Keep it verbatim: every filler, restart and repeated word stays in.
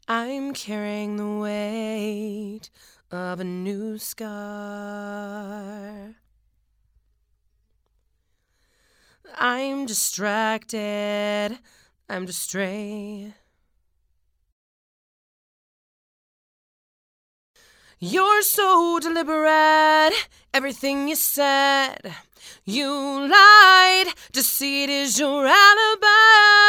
I'm carrying the weight of a new scar. I'm distracted, I'm distray. You're so deliberate, everything you said. You lied, deceit is your alibi.